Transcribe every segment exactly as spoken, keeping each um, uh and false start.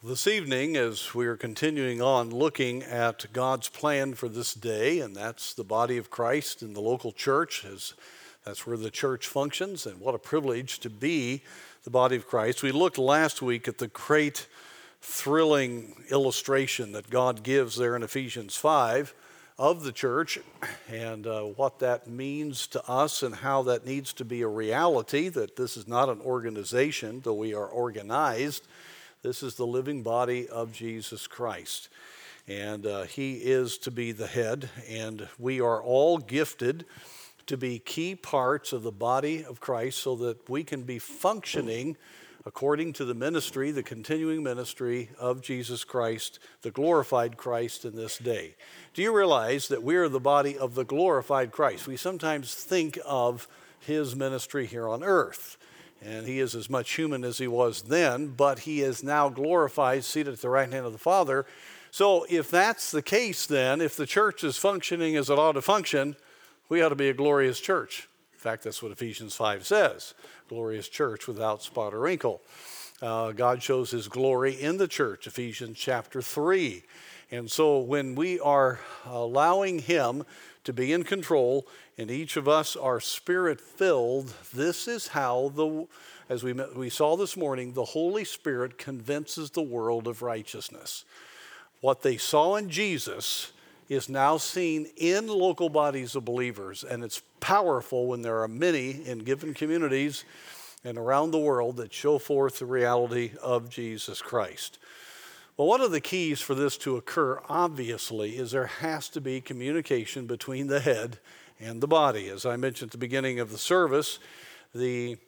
This evening, as we are continuing on looking at God's plan for this day, and that's the body of Christ in the local church, as that's where the church functions, and what a privilege to be the body of Christ. We looked last week at the great, thrilling illustration that God gives there in Ephesians five of the church, and uh, what that means to us and how that needs to be a reality, that this is not an organization, though we are organized. This is the living body of Jesus Christ, and uh, he is to be the head, and we are all gifted to be key parts of the body of Christ so that we can be functioning according to the ministry, the continuing ministry of Jesus Christ, the glorified Christ in this day. Do you realize that we are the body of the glorified Christ? We sometimes think of his ministry here on earth. And he is as much human as he was then, but he is now glorified, seated at the right hand of the Father. So if that's the case then, if the church is functioning as it ought to function, we ought to be a glorious church. In fact, that's what Ephesians five says, glorious church without spot or wrinkle. Uh, God shows his glory in the church, Ephesians chapter three. And so when we are allowing him to be in control, and each of us are spirit-filled, this is how, the, as we, we saw this morning, the Holy Spirit convinces the world of righteousness. What they saw in Jesus is now seen in local bodies of believers, and it's powerful when there are many in given communities and around the world that show forth the reality of Jesus Christ. Well, one of the keys for this to occur, obviously, is there has to be communication between the head and the body. As I mentioned at the beginning of the service, the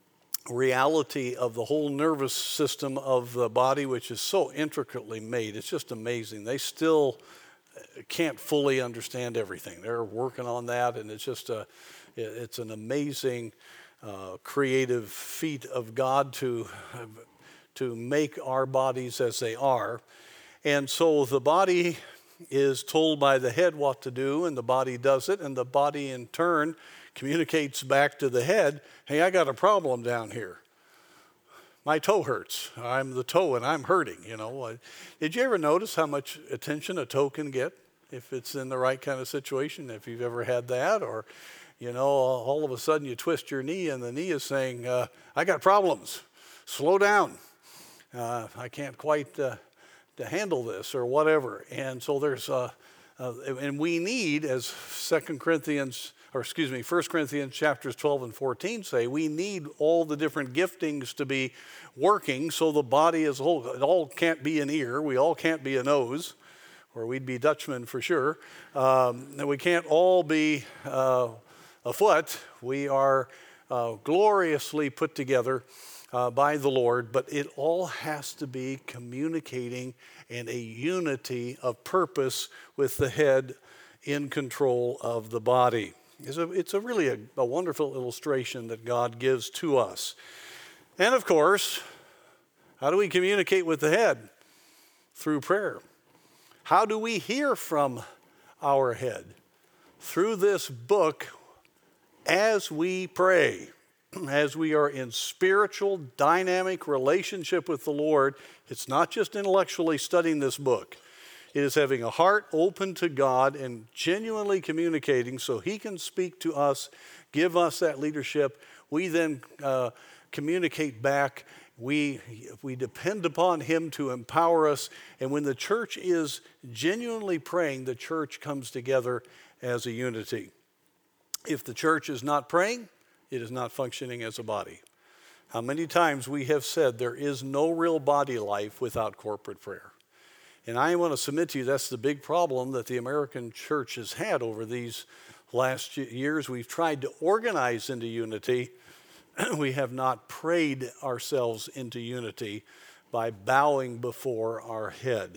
reality of the whole nervous system of the body, which is so intricately made, it's just amazing. They still can't fully understand everything. They're working on that, and it's just a, it's an amazing uh, creative feat of God to to make our bodies as they are. And so the body is told by the head what to do, and the body does it, and the body in turn communicates back to the head, hey, I got a problem down here. My toe hurts. I'm the toe and I'm hurting, you know. Did you ever notice how much attention a toe can get if it's in the right kind of situation, if you've ever had that? Or, you know, all of a sudden you twist your knee and the knee is saying, uh, I got problems. Slow down. Uh, I can't quite uh, to handle this or whatever. And so there's, uh, uh, and we need, as Second Corinthians, or excuse me, First Corinthians chapters twelve and fourteen say, we need all the different giftings to be working so the body as a whole. It all can't be an ear. We all can't be a nose, or we'd be Dutchmen for sure. Um, and we can't all be uh, a foot. We are uh, gloriously put together Uh, by the Lord, but it all has to be communicating in a unity of purpose with the head in control of the body. It's a, it's a really a, a wonderful illustration that God gives to us. And of course, how do we communicate with the head? Through prayer. How do we hear from our head? Through this book as we pray. As we are in spiritual, dynamic relationship with the Lord, it's not just intellectually studying this book. It is having a heart open to God and genuinely communicating so he can speak to us, give us that leadership. We then uh, communicate back. We, we depend upon him to empower us. And when the church is genuinely praying, the church comes together as a unity. If the church is not praying, it is not functioning as a body. How many times we have said there is no real body life without corporate prayer. And I want to submit to you that's the big problem that the American church has had over these last years. We've tried to organize into unity. We have not prayed ourselves into unity by bowing before our head.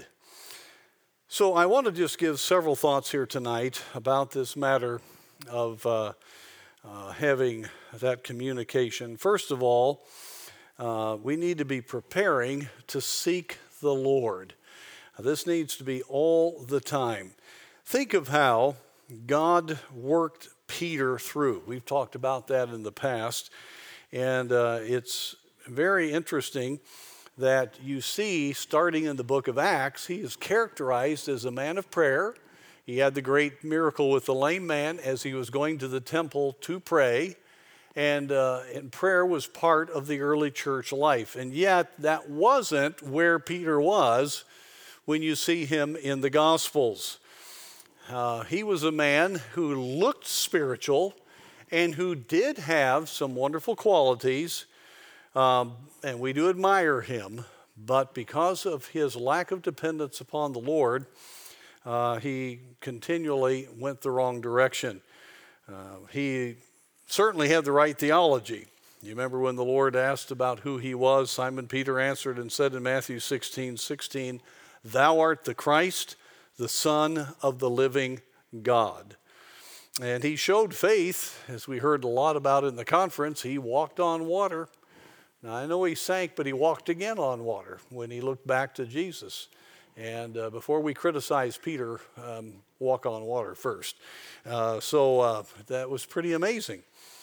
So I want to just give several thoughts here tonight about this matter of uh, Uh, having that communication. First of all, uh, we need to be preparing to seek the Lord. Uh, this needs to be all the time. Think of how God worked Peter through. We've talked about that in the past, and uh, it's very interesting that you see starting in the book of Acts. He is characterized as a man of prayer. He had the great miracle with the lame man as he was going to the temple to pray. And, uh, and prayer was part of the early church life. And yet that wasn't where Peter was when you see him in the Gospels. Uh, he was a man who looked spiritual and who did have some wonderful qualities. Um, and we do admire him. But because of his lack of dependence upon the Lord, uh, he continually went the wrong direction. Uh, he certainly had the right theology. You remember when the Lord asked about who he was, Simon Peter answered and said in Matthew sixteen sixteen, "Thou art the Christ, the Son of the living God." And he showed faith, as we heard a lot about in the conference. He walked on water. Now, I know he sank, but he walked again on water when he looked back to Jesus. And uh, before we criticize Peter, um, walk on water first. Uh, so uh, that was pretty amazing.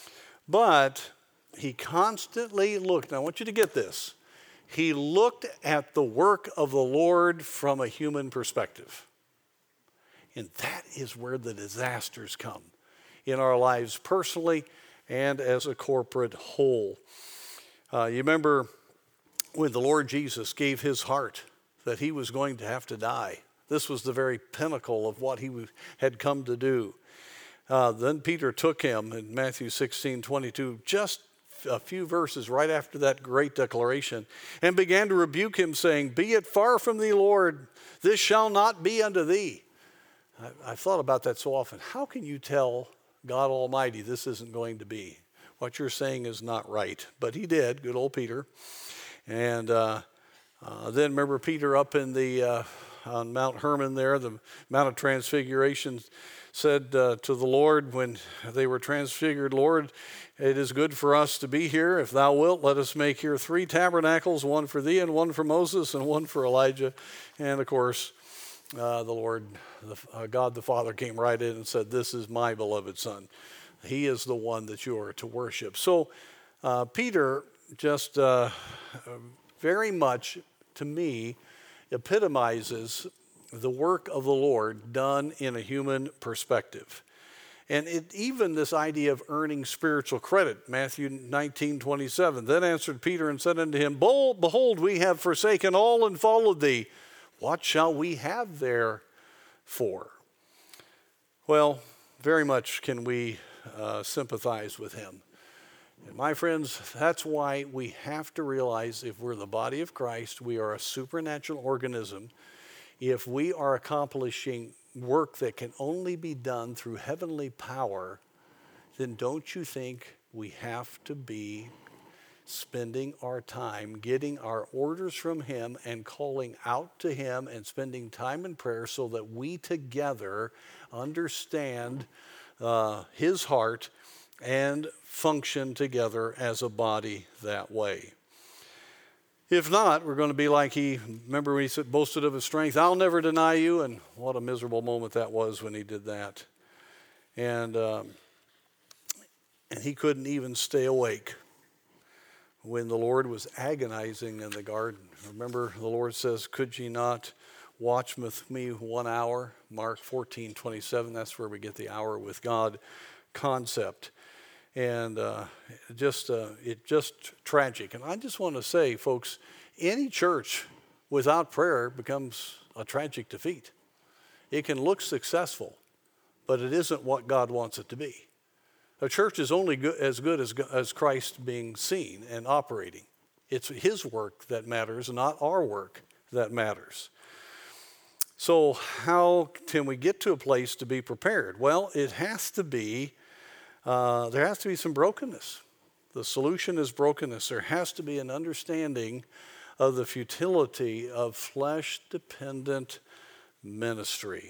But he constantly looked. Now, I want you to get this. He looked at the work of the Lord from a human perspective. And that is where the disasters come in our lives personally and as a corporate whole. Uh, you remember when the Lord Jesus gave his heart that he was going to have to die. This was the very pinnacle of what he had come to do. Uh, then Peter took him in Matthew sixteen twenty-two, just a few verses right after that great declaration, and began to rebuke him, saying, "Be it far from thee, Lord, this shall not be unto thee." I, I've thought about that so often. How can you tell God Almighty this isn't going to be? What you're saying is not right. But he did, good old Peter. And uh, uh, then remember Peter up in the uh, on Mount Hermon there, the Mount of Transfiguration, said uh, to the Lord when they were transfigured, "Lord, it is good for us to be here. If thou wilt, let us make here three tabernacles, one for thee and one for Moses and one for Elijah." And of course, uh, the Lord, the, uh, God the Father came right in and said, "This is my beloved Son. He is the one that you are to worship." So uh, Peter just uh, very much, to me, epitomizes the work of the Lord done in a human perspective. And it, even this idea of earning spiritual credit, Matthew nineteen twenty-seven, "Then answered Peter and said unto him, Behold, we have forsaken all and followed thee. What shall we have therefore?" Well, very much can we uh, sympathize with him. And my friends, that's why we have to realize if we're the body of Christ, we are a supernatural organism. If we are accomplishing work that can only be done through heavenly power, then don't you think we have to be spending our time getting our orders from him and calling out to him and spending time in prayer so that we together understand uh, his heart and function together as a body that way. If not, we're going to be like he, remember when he said, boasted of his strength, "I'll never deny you," and what a miserable moment that was when he did that. And, um, and he couldn't even stay awake when the Lord was agonizing in the garden. Remember, the Lord says, "Could ye not watch with me one hour?" Mark fourteen twenty-seven, that's where we get the hour with God concept. And uh, just uh, it just tragic. And I just want to say, folks, any church without prayer becomes a tragic defeat. It can look successful, but it isn't what God wants it to be. A church is only good, as good as, as Christ being seen and operating. It's his work that matters, not our work that matters. So how can we get to a place to be prepared? Well, it has to be, uh, there has to be some brokenness. The solution is brokenness. There has to be an understanding of the futility of flesh-dependent ministry.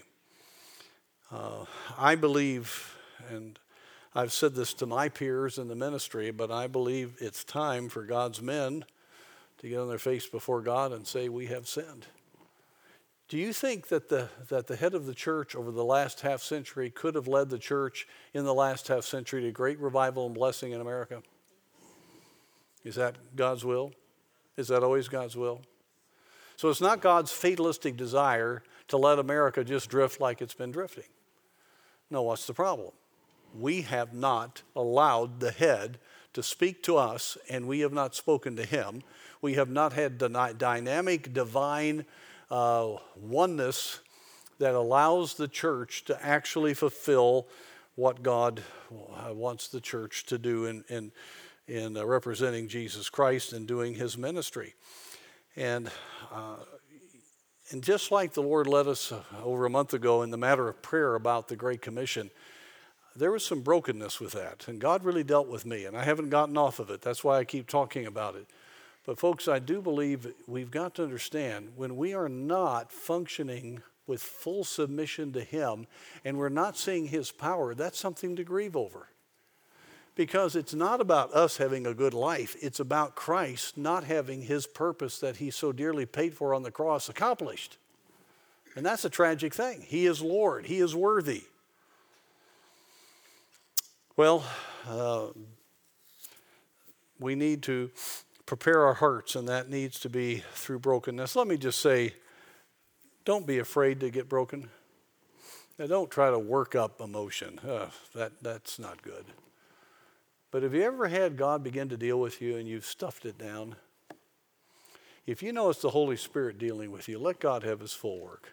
Uh, I believe, and I've said this to my peers in the ministry, but I believe it's time for God's men to get on their face before God and say, "We have sinned." Do you think that the that the head of the church over the last half century could have led the church in the last half century to great revival and blessing in America? Is that God's will? Is that always God's will? So it's not God's fatalistic desire to let America just drift like it's been drifting. No, what's the problem? We have not allowed the head to speak to us, and we have not spoken to him. We have not had the dynamic, divine uh, oneness that allows the church to actually fulfill what God wants the church to do in, in, in uh, representing Jesus Christ and doing his ministry. And, uh, and just like the Lord led us over a month ago in the matter of prayer about the Great Commission, there was some brokenness with that. And God really dealt with me, and I haven't gotten off of it. That's why I keep talking about it. But folks, I do believe we've got to understand when we are not functioning with full submission to him and we're not seeing his power, that's something to grieve over. Because it's not about us having a good life. It's about Christ not having his purpose that he so dearly paid for on the cross accomplished. And that's a tragic thing. He is Lord. He is worthy. Well, uh, we need to prepare our hearts, and that needs to be through brokenness. Let me just say, don't be afraid to get broken. Now, don't try to work up emotion. Uh, that, that's not good. But have you ever had God begin to deal with you and you've stuffed it down? If you know it's the Holy Spirit dealing with you, let God have his full work.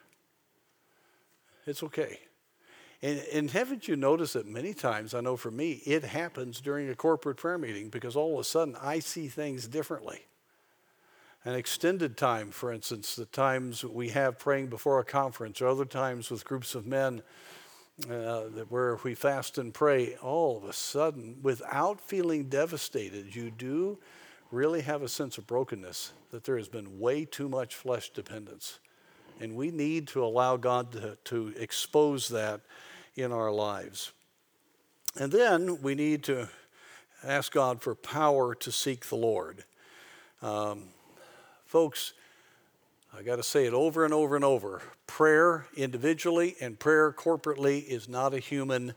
It's okay. And, and haven't you noticed that many times, I know for me, it happens during a corporate prayer meeting because all of a sudden I see things differently. An extended time, for instance, the times we have praying before a conference or other times with groups of men uh, where we fast and pray, all of a sudden, without feeling devastated, you do really have a sense of brokenness that there has been way too much flesh dependence. And we need to allow God to, to expose that in our lives. And then we need to ask God for power to seek the Lord. Um, folks, I got to say it over and over and over. Prayer individually and prayer corporately is not a human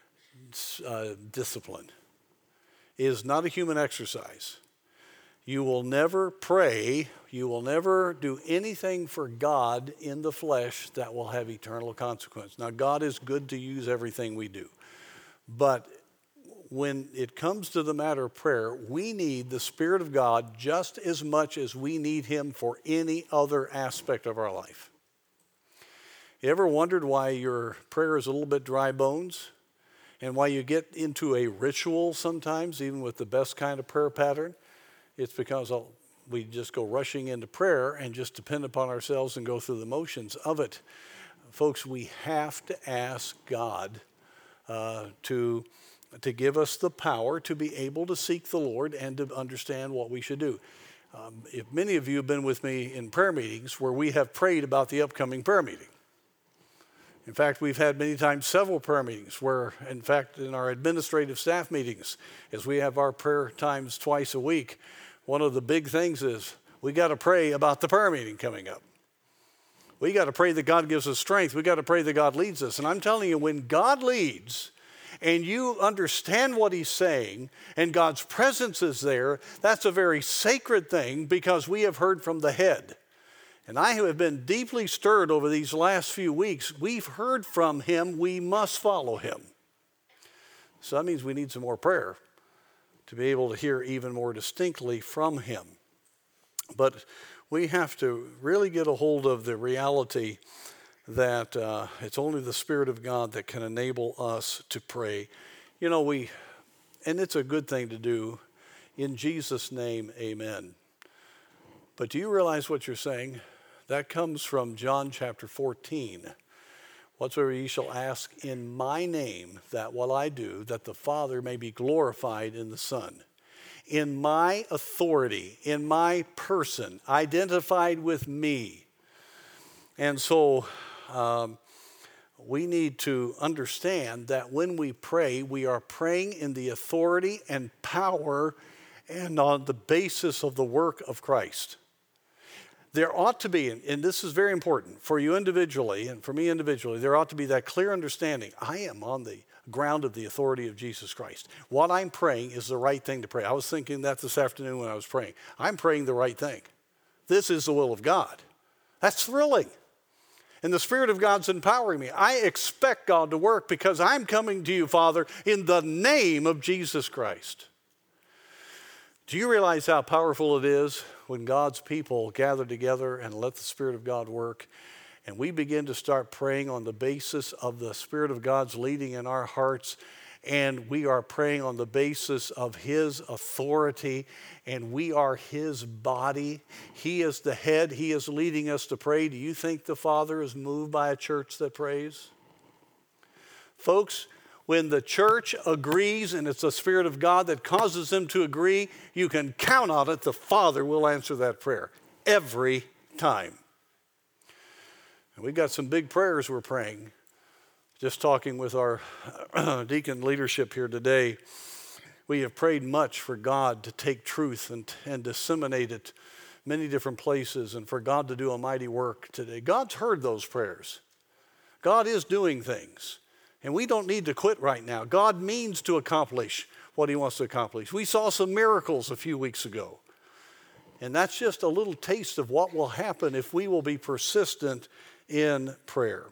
uh, discipline. It is not a human exercise. You will never pray, you will never do anything for God in the flesh that will have eternal consequence. Now, God is good to use everything we do. But when it comes to the matter of prayer, we need the Spirit of God just as much as we need him for any other aspect of our life. You ever wondered why your prayer is a little bit dry bones? And why you get into a ritual sometimes, even with the best kind of prayer pattern? It's because we just go rushing into prayer and just depend upon ourselves and go through the motions of it. Folks, we have to ask God uh, to, to give us the power to be able to seek the Lord and to understand what we should do. Um, if many of you have been with me in prayer meetings where we have prayed about the upcoming prayer meeting. In fact, we've had many times several prayer meetings where, in fact, in our administrative staff meetings, as we have our prayer times twice a week, one of the big things is we got to pray about the prayer meeting coming up. We got to pray that God gives us strength. We got to pray that God leads us. And I'm telling you, when God leads and you understand what he's saying and God's presence is there, that's a very sacred thing because we have heard from the head. And I have been deeply stirred over these last few weeks. We've heard from him. We must follow him. So that means we need some more prayer to be able to hear even more distinctly from him. But we have to really get a hold of the reality that uh, it's only the Spirit of God that can enable us to pray. You know, we, and it's a good thing to do. In Jesus' name, amen. But do you realize what you're saying? That comes from John chapter fourteen. Whatsoever ye shall ask in my name, that will I do, that the Father may be glorified in the Son. In my authority, in my person, identified with me. And so um, we need to understand that when we pray, we are praying in the authority and power and on the basis of the work of Christ. There ought to be, and this is very important for you individually and for me individually, there ought to be that clear understanding. I am on the grounded the authority of Jesus Christ. What I'm praying is the right thing to pray. I was thinking that this afternoon when I was praying. I'm praying the right thing. This is the will of God. That's thrilling. And the Spirit of God's empowering me. I expect God to work because I'm coming to you, Father, in the name of Jesus Christ. Do you realize how powerful it is when God's people gather together and let the Spirit of God work? And we begin to start praying on the basis of the Spirit of God's leading in our hearts. And we are praying on the basis of His authority. And we are His body. He is the head. He is leading us to pray. Do you think the Father is moved by a church that prays? Folks, when the church agrees and it's the Spirit of God that causes them to agree, you can count on it. The Father will answer that prayer every time. And we've got some big prayers we're praying. Just talking with our deacon leadership here today, we have prayed much for God to take truth and, and disseminate it many different places and for God to do a mighty work today. God's heard those prayers. God is doing things. And we don't need to quit right now. God means to accomplish what He wants to accomplish. We saw some miracles a few weeks ago. And that's just a little taste of what will happen if we will be persistent in prayer.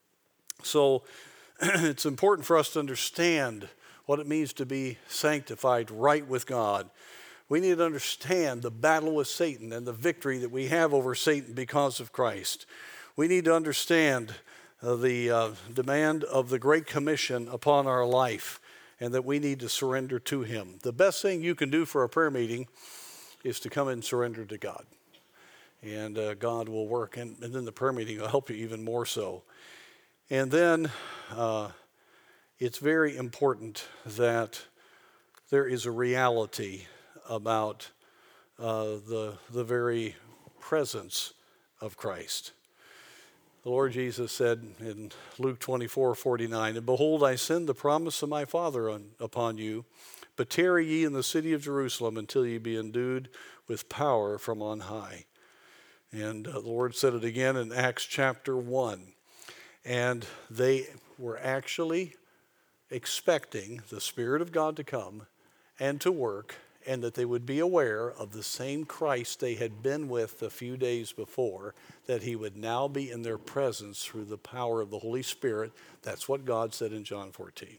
So it's important for us to understand what it means to be sanctified right with God. We need to understand the battle with Satan and the victory that we have over Satan because of Christ. We need to understand uh, the uh, demand of the Great Commission upon our life and that we need to surrender to Him. The best thing you can do for a prayer meeting is to come and surrender to God. And uh, God will work, and, and then the prayer meeting will help you even more so. And then uh, it's very important that there is a reality about uh, the, the very presence of Christ. The Lord Jesus said in Luke twenty-four forty-nine, "And behold, I send the promise of my Father on, upon you, but tarry ye in the city of Jerusalem until ye be endued with power from on high." And uh, the Lord said it again in Acts chapter one. And they were actually expecting the Spirit of God to come and to work, and that they would be aware of the same Christ they had been with a few days before, that He would now be in their presence through the power of the Holy Spirit. That's what God said in John fourteen.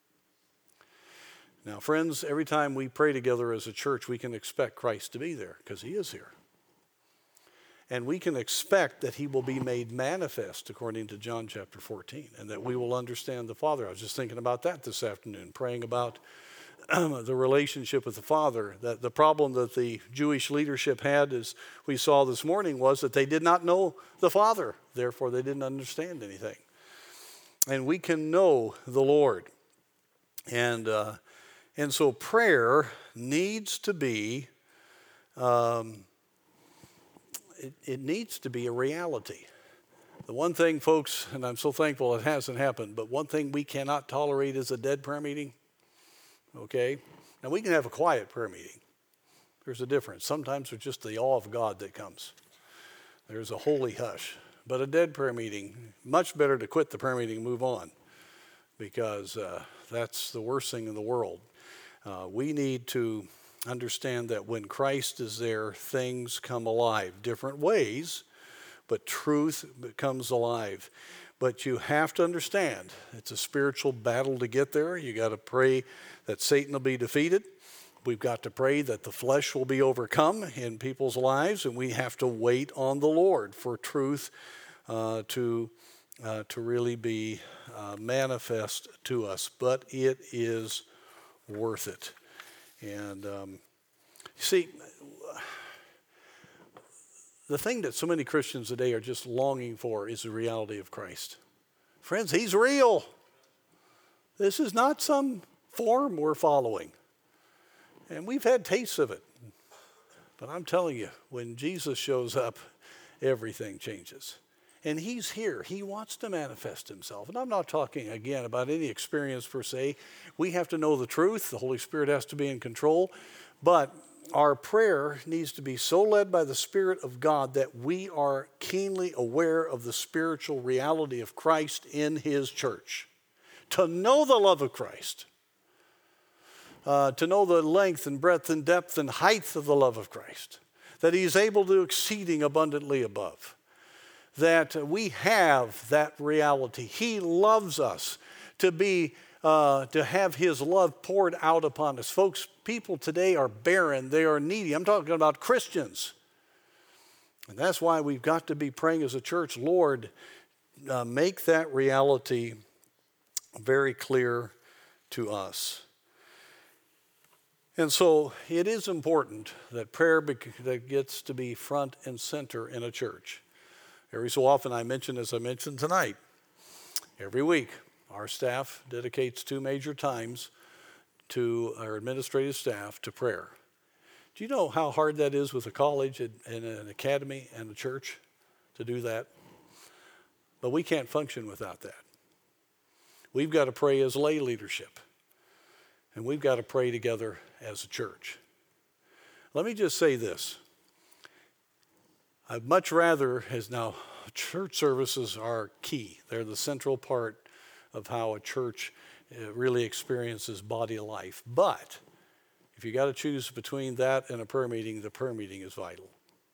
Now, friends, every time we pray together as a church, we can expect Christ to be there because He is here. And we can expect that He will be made manifest according to John chapter fourteen, and that we will understand the Father. I was just thinking about that this afternoon, praying about the relationship with the Father. That the problem that the Jewish leadership had, as we saw this morning, was that they did not know the Father. Therefore, they didn't understand anything. And we can know the Lord. And, uh, and so prayer needs to be... Um, It, it needs to be a reality. The one thing, folks, and I'm so thankful it hasn't happened, but one thing we cannot tolerate is a dead prayer meeting, okay? Now, we can have a quiet prayer meeting. There's a difference. Sometimes there's just the awe of God that comes. There's a holy hush. But a dead prayer meeting, much better to quit the prayer meeting and move on, because uh, that's the worst thing in the world. Uh, we need to understand that when Christ is there, things come alive. Different ways, but truth becomes alive. But you have to understand, it's a spiritual battle to get there. You got to pray that Satan will be defeated. We've got to pray that the flesh will be overcome in people's lives, and we have to wait on the Lord for truth uh, to, uh, to really be uh, manifest to us. But it is worth it. And um, see, the thing that so many Christians today are just longing for is the reality of Christ. Friends, He's real. This is not some form we're following. And we've had tastes of it. But I'm telling you, when Jesus shows up, everything changes. And He's here. He wants to manifest Himself. And I'm not talking, again, about any experience per se. We have to know the truth. The Holy Spirit has to be in control. But our prayer needs to be so led by the Spirit of God that we are keenly aware of the spiritual reality of Christ in His church. to know the love of Christ, uh, to know the length and breadth and depth and height of the love of Christ, that he's able to do exceeding abundantly above, that we have that reality. He loves us to be, uh, to have his love poured out upon us. Folks, people today are barren. They are needy. I'm talking about Christians. And that's why we've got to be praying as a church, Lord, uh, make that reality very clear to us. And so it is important that prayer bec- that gets to be front and center in a church. Every so often I mention, as I mentioned tonight, every week our staff dedicates two major times to our administrative staff to prayer. Do you know how hard that is with a college and, and an academy and a church to do that? But we can't function without that. We've got to pray as lay leadership, and we've got to pray together as a church. Let me just say this. I'd much rather, as now, church services are key. They're the central part of how a church really experiences body life. But if you got to choose between that and a prayer meeting, the prayer meeting is vital.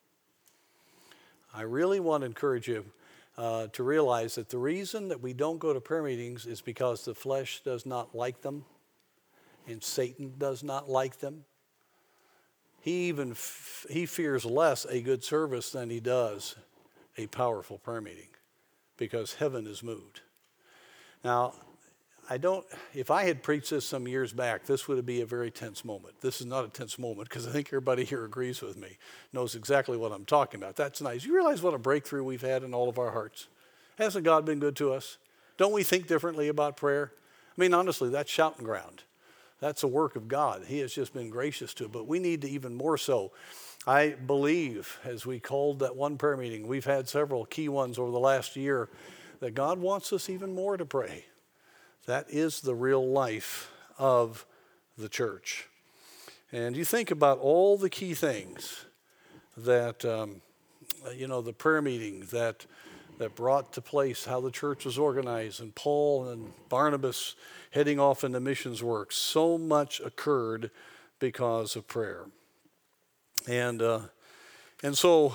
I really want to encourage you uh, to realize that the reason that we don't go to prayer meetings is because the flesh does not like them and Satan does not like them. He even f- he fears less a good service than he does a powerful prayer meeting, because heaven is moved. Now, I don't, if I had preached this some years back, this would be a very tense moment. This is not a tense moment, because I think everybody here agrees with me, knows exactly what I'm talking about. That's nice. You realize what a breakthrough we've had in all of our hearts? Hasn't God been good to us? Don't we think differently about prayer? I mean, honestly, that's shouting ground. That's a work of God. He has just been gracious to it, but we need to even more so. I believe, as we called that one prayer meeting, we've had several key ones over the last year, that God wants us even more to pray. That is the real life of the church. And you think about all the key things that, um, you know, the prayer meeting that that brought to place how the church was organized, and Paul and Barnabas heading off into missions work. So much occurred because of prayer. And uh, and so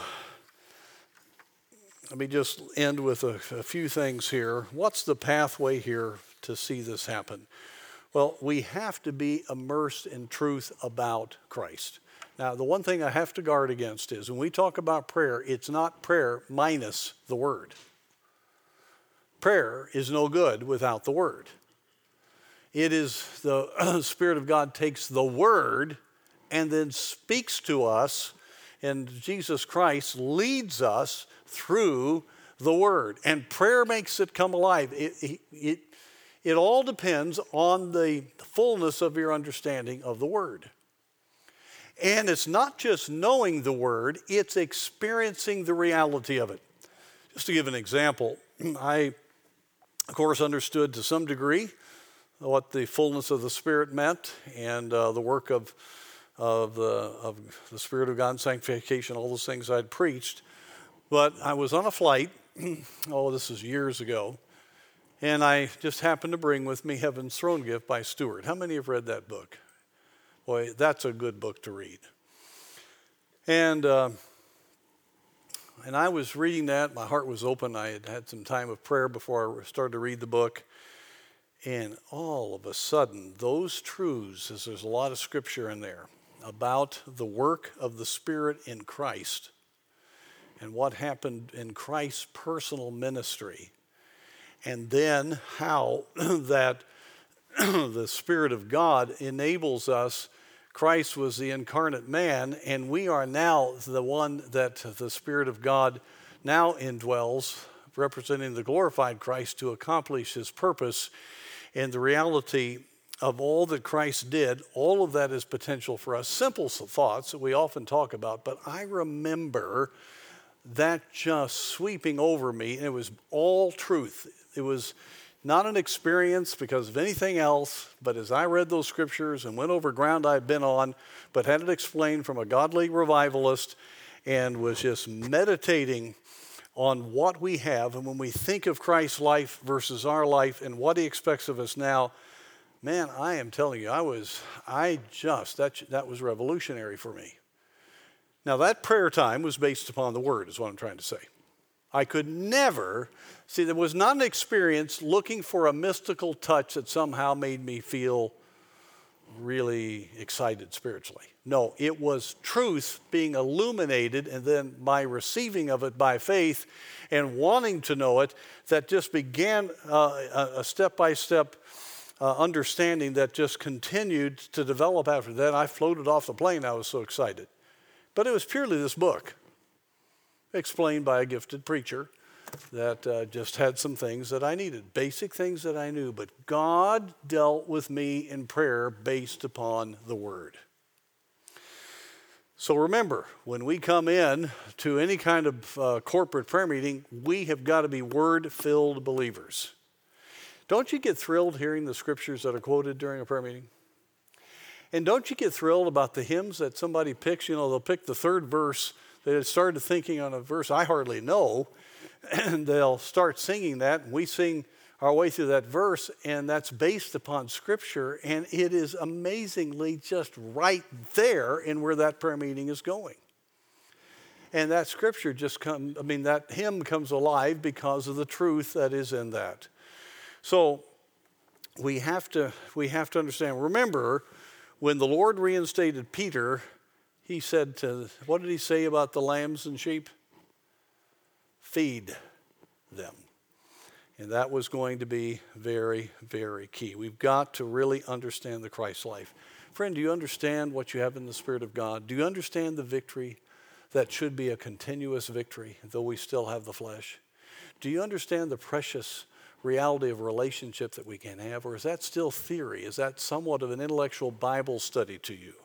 let me just end with a, a few things here. What's the pathway here to see this happen? Well, we have to be immersed in truth about Christ. Now, the one thing I have to guard against is when we talk about prayer, it's not prayer minus the Word. Prayer is no good without the Word. It is the Spirit of God takes the Word and then speaks to us, and Jesus Christ leads us through the Word. And prayer makes it come alive. It, it, it, it all depends on the fullness of your understanding of the Word. And it's not just knowing the Word, it's experiencing the reality of it. Just to give an example, I, of course, understood to some degree what the fullness of the Spirit meant, and uh, the work of, of, the, of the Spirit of God and sanctification, all those things I'd preached. But I was on a flight, oh, this is years ago, and I just happened to bring with me Heaven's Throne Gift by Stewart. How many have read that book? Boy, that's a good book to read. And uh, and I was reading that. My heart was open. I had had some time of prayer before I started to read the book. And all of a sudden, those truths, as there's a lot of scripture in there, about the work of the Spirit in Christ and what happened in Christ's personal ministry, and then how that the Spirit of God enables us. Christ was the incarnate man, and we are now the one that the Spirit of God now indwells, representing the glorified Christ to accomplish his purpose. And the reality of all that Christ did, all of that is potential for us. Simple thoughts that we often talk about, but I remember that just sweeping over me, and it was all truth. It was not an experience because of anything else, but as I read those scriptures and went over ground I'd been on, but had it explained from a godly revivalist, and was just meditating on what we have, and when we think of Christ's life versus our life and what he expects of us now, man, I am telling you, I was, I just, that, that was revolutionary for me. Now, that prayer time was based upon the Word, is what I'm trying to say. I could never, see, there was not an experience looking for a mystical touch that somehow made me feel really excited spiritually. No, it was truth being illuminated, and then my receiving of it by faith and wanting to know it, that just began uh, a step-by-step uh, understanding that just continued to develop after that. I floated off the plane. I was so excited. But it was purely this book, explained by a gifted preacher that uh, just had some things that I needed, basic things that I knew. But God dealt with me in prayer based upon the Word. So remember, when we come in to any kind of uh, corporate prayer meeting, we have got to be Word-filled believers. Don't you get thrilled hearing the scriptures that are quoted during a prayer meeting? And don't you get thrilled about the hymns that somebody picks? You know, they'll pick the third verse. They had started thinking on a verse I hardly know, and they'll start singing that, and we sing our way through that verse, and that's based upon Scripture, and it is amazingly just right there in where that prayer meeting is going. And that Scripture just comes, I mean, that hymn comes alive because of the truth that is in that. So we have to, we have to understand. Remember, when the Lord reinstated Peter, he said to, what did he say about the lambs and sheep? Feed them. And that was going to be very, very key. We've got to really understand the Christ life. Friend, do you understand what you have in the Spirit of God? Do you understand the victory that should be a continuous victory, though we still have the flesh? Do you understand the precious reality of relationship that we can have, or is that still theory? Is that somewhat of an intellectual Bible study to you?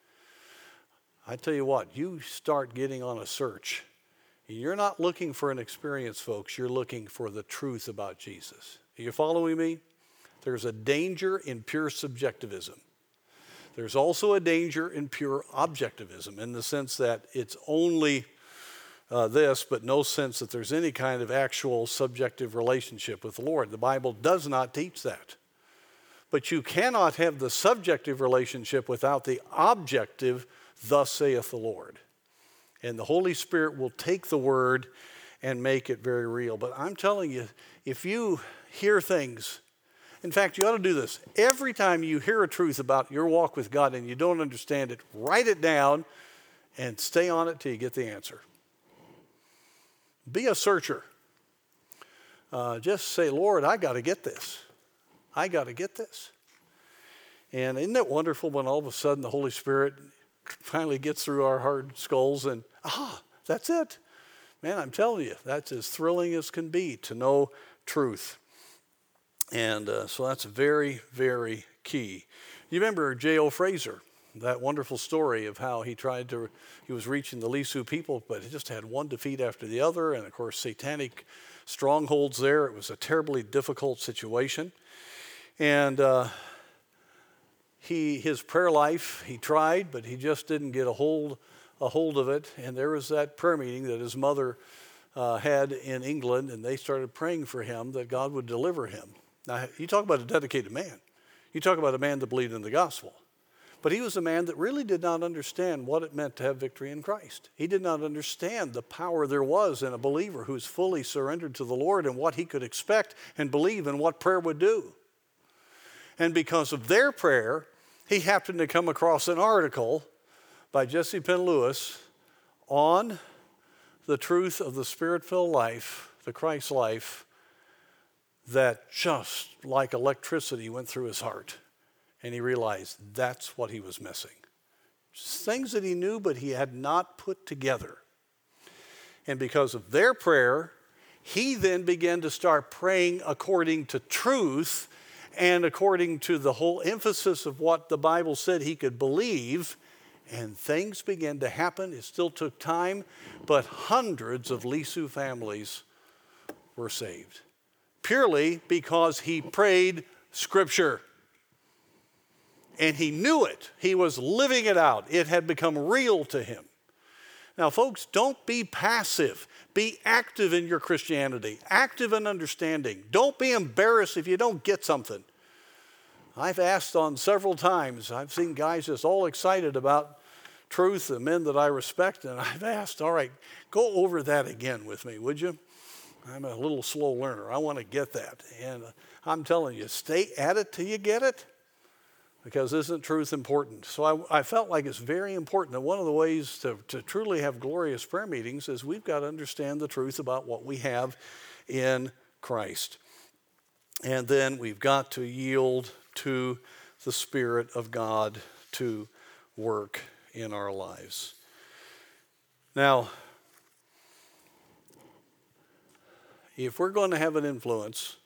I tell you what, you start getting on a search. You're not looking for an experience, folks. You're looking for the truth about Jesus. Are you following me? There's a danger in pure subjectivism. There's also a danger in pure objectivism, in the sense that it's only Uh, this, but no sense that there's any kind of actual subjective relationship with the Lord. The Bible does not teach that. But you cannot have the subjective relationship without the objective, thus saith the Lord. And the Holy Spirit will take the word and make it very real. But I'm telling you, if you hear things, in fact, you ought to do this. Every time you hear a truth about your walk with God and you don't understand it, write it down and stay on it till you get the answer. Be a searcher. Uh, just say, Lord, I got to get this. I got to get this. And isn't it wonderful when all of a sudden the Holy Spirit finally gets through our hard skulls and, ah, that's it. Man, I'm telling you, that's as thrilling as can be to know truth. And uh, so that's very, very key. You remember J O Fraser? That wonderful story of how he tried to, he was reaching the Lisu people, but he just had one defeat after the other, and of course satanic strongholds there. It was a terribly difficult situation. And uh, he, his prayer life, he tried, but he just didn't get a hold, a hold of it. And there was that prayer meeting that his mother uh, had in England, and they started praying for him that God would deliver him. Now, you talk about a dedicated man. You talk about a man that believed in the gospel. But he was a man that really did not understand what it meant to have victory in Christ. He did not understand the power there was in a believer who's fully surrendered to the Lord and what he could expect and believe and what prayer would do. And because of their prayer, he happened to come across an article by Jesse Penn Lewis on the truth of the Spirit-filled life, the Christ life, that just like electricity went through his heart. And he realized that's what he was missing. Just things that he knew, but he had not put together. And because of their prayer, he then began to start praying according to truth and according to the whole emphasis of what the Bible said he could believe. And things began to happen. It still took time, but hundreds of Lisu families were saved. Purely because he prayed Scripture. And he knew it. He was living it out. It had become real to him. Now, folks, don't be passive. Be active in your Christianity, active in understanding. Don't be embarrassed if you don't get something. I've asked on several times, I've seen guys just all excited about truth, the men that I respect, and I've asked, all right, go over that again with me, would you? I'm a little slow learner. I want to get that. And I'm telling you, stay at it till you get it, because isn't truth important? So I, I felt like it's very important that one of the ways to, to truly have glorious prayer meetings is we've got to understand the truth about what we have in Christ. And then we've got to yield to the Spirit of God to work in our lives. Now, if we're going to have an influence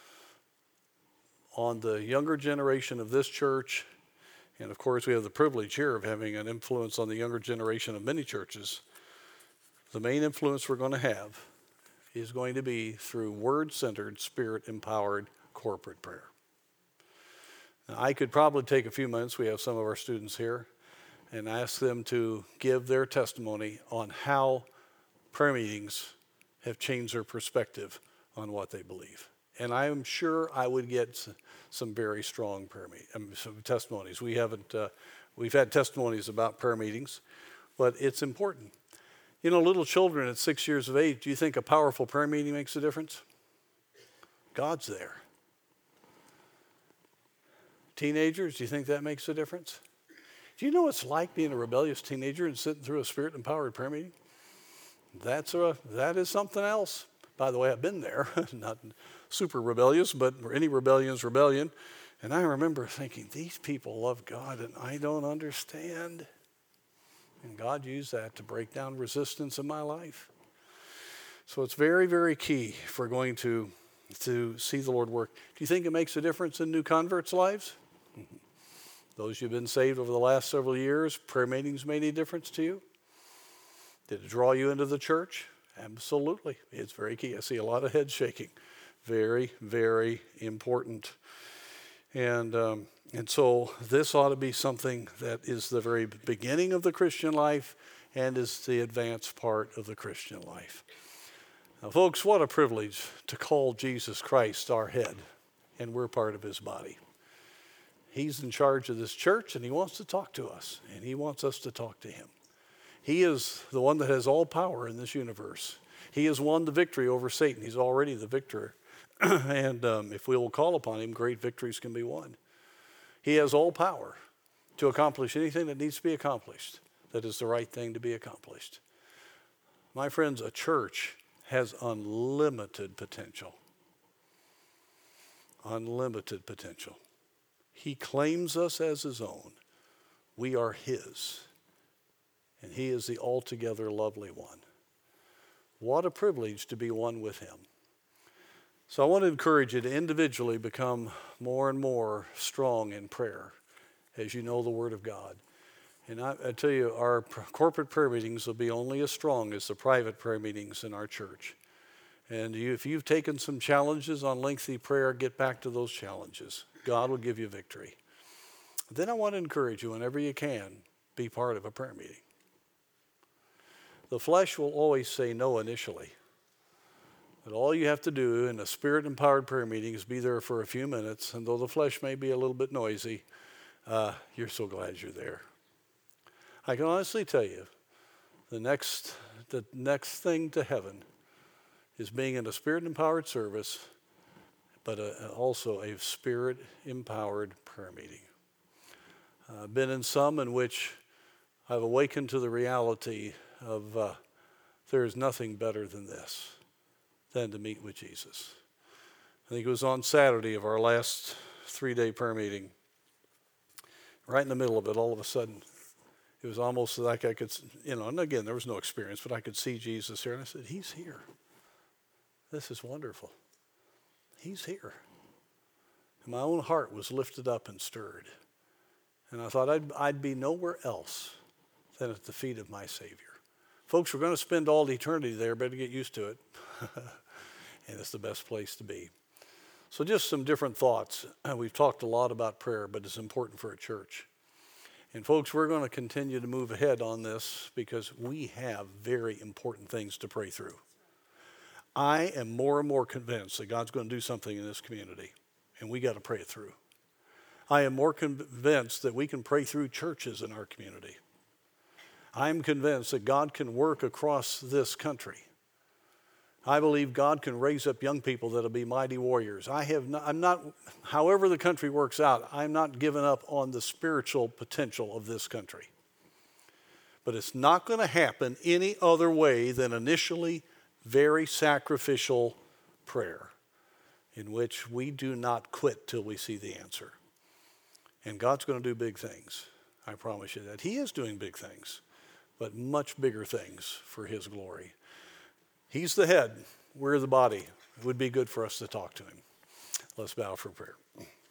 on the younger generation of this church, and of course we have the privilege here of having an influence on the younger generation of many churches, the main influence we're going to have is going to be through word-centered, spirit-empowered corporate prayer. Now, I could probably take a few minutes, we have some of our students here, and ask them to give their testimony on how prayer meetings have changed their perspective on what they believe. And I am sure I would get some very strong prayer meet, um, some testimonies. We haven't, uh, we've had testimonies about prayer meetings, but it's important. You know, little children at six years of age, do you think a powerful prayer meeting makes a difference? God's there. Teenagers, do you think that makes a difference? Do you know what it's like being a rebellious teenager and sitting through a spirit-empowered prayer meeting? That's a, that is something else. By the way, I've been there, not super rebellious, but any rebellion is rebellion. And I remember thinking, these people love God and I don't understand. And God used that to break down resistance in my life. So it's very, very key if we're going to, to see the Lord work. Do you think it makes a difference in new converts' lives? Mm-hmm. Those who've been saved over the last several years, prayer meetings made any difference to you? Did it draw you into the church? Absolutely. It's very key. I see a lot of heads shaking. Very, very important. And um, and so this ought to be something that is the very beginning of the Christian life and is the advanced part of the Christian life. Now, folks, what a privilege to call Jesus Christ our head, and we're part of his body. He's in charge of this church, and he wants to talk to us, and he wants us to talk to him. He is the one that has all power in this universe. He has won the victory over Satan. He's already the victor. and um, if we will call upon him, great victories can be won. He has all power to accomplish anything that needs to be accomplished, that is the right thing to be accomplished. My friends, a church has unlimited potential. Unlimited potential. He claims us as his own. We are his. And he is the altogether lovely one. What a privilege to be one with him. So I want to encourage you to individually become more and more strong in prayer as you know the Word of God. And I, I tell you, our pr- corporate prayer meetings will be only as strong as the private prayer meetings in our church. And you, if you've taken some challenges on lengthy prayer, get back to those challenges. God will give you victory. Then I want to encourage you, whenever you can, be part of a prayer meeting. The flesh will always say no initially. But all you have to do in a spirit-empowered prayer meeting is be there for a few minutes, and though the flesh may be a little bit noisy, uh, you're so glad you're there. I can honestly tell you, the next, the next thing to heaven is being in a spirit-empowered service, but a, also a spirit-empowered prayer meeting. Uh, I've been in some in which I've awakened to the reality of uh, there is nothing better than this, than to meet with Jesus. I think it was on Saturday of our last three-day prayer meeting. Right in the middle of it, all of a sudden, it was almost like I could, you know, and again, there was no experience, but I could see Jesus here. And I said, he's here. This is wonderful. He's here. And my own heart was lifted up and stirred. And I thought I'd, I'd be nowhere else than at the feet of my Savior. Folks, we're going to spend all eternity there. Better get used to it. And it's the best place to be. So just some different thoughts. We've talked a lot about prayer, but it's important for a church. And folks, we're going to continue to move ahead on this because we have very important things to pray through. I am more and more convinced that God's going to do something in this community, and we got to pray it through. I am more convinced that we can pray through churches in our community. I'm convinced that God can work across this country. I believe God can raise up young people that'll be mighty warriors. I have not, I'm not, however the country works out, I'm not giving up on the spiritual potential of this country. But it's not going to happen any other way than initially very sacrificial prayer, in which we do not quit till we see the answer. And God's going to do big things. I promise you that. He is doing big things, but much bigger things for his glory. He's the head. We're the body. It would be good for us to talk to him. Let's bow for prayer.